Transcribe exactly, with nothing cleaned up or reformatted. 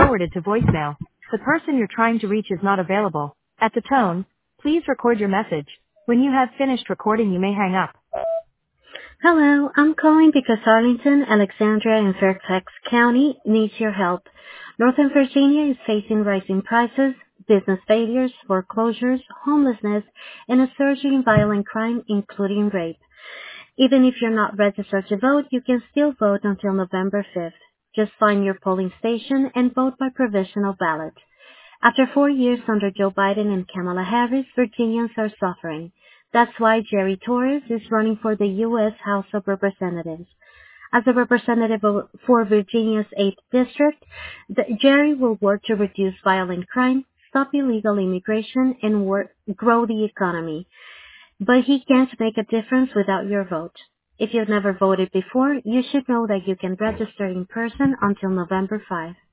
forwarded to voicemail. The person you're trying to reach is not available. At the tone, please record your message. When you have finished recording, you may hang up. Hello, I'm calling because Arlington, Alexandria, and Fairfax County needs your help. Northern Virginia is facing rising prices, business failures, foreclosures, homelessness, and a surge in violent crime, including rape. Even if you're not registered to vote, you can still vote until November fifth. Just find your polling station and vote by provisional ballot. After four years under Joe Biden and Kamala Harris, Virginians are suffering. That's why Jerry Torres is running for the U S House of Representatives. As a representative for Virginia's eighth District, Jerry will work to reduce violent crime, stop illegal immigration, and work, grow the economy. But he can't make a difference without your vote. If you've never voted before, you should know that you can register in person until November fifth.